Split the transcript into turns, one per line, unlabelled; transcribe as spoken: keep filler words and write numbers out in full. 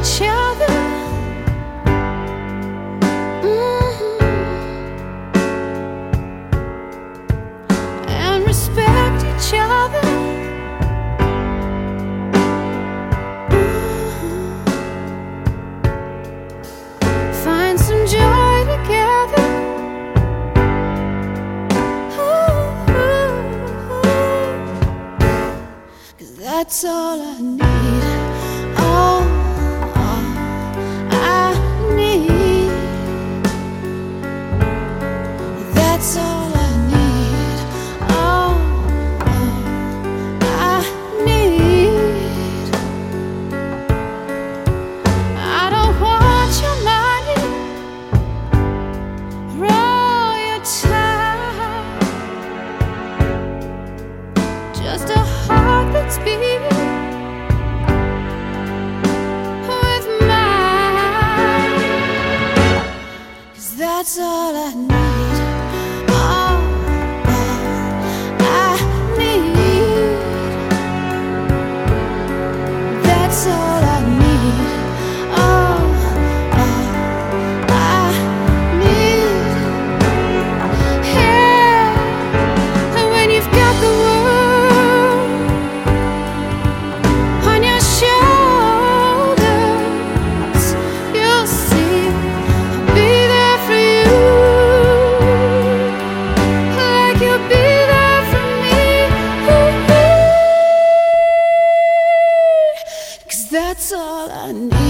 each other. Mm-hmm. And respect each other. Mm-hmm. Find some joy together. That's all I need. All, all I need. That's all I need. All, all I need. I don't want your money or all your time. Just a heart that's beating with mine. 'Cause that's all I need. All, all I need. That's all I need. All, all I need. Yeah. And when you've got the world that's all I need.